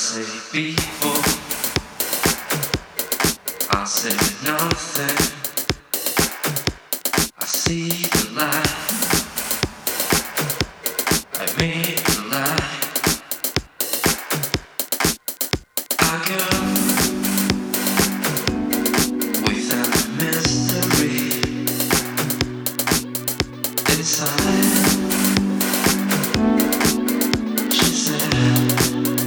say before, I said nothing. I see the light, I made the light. I got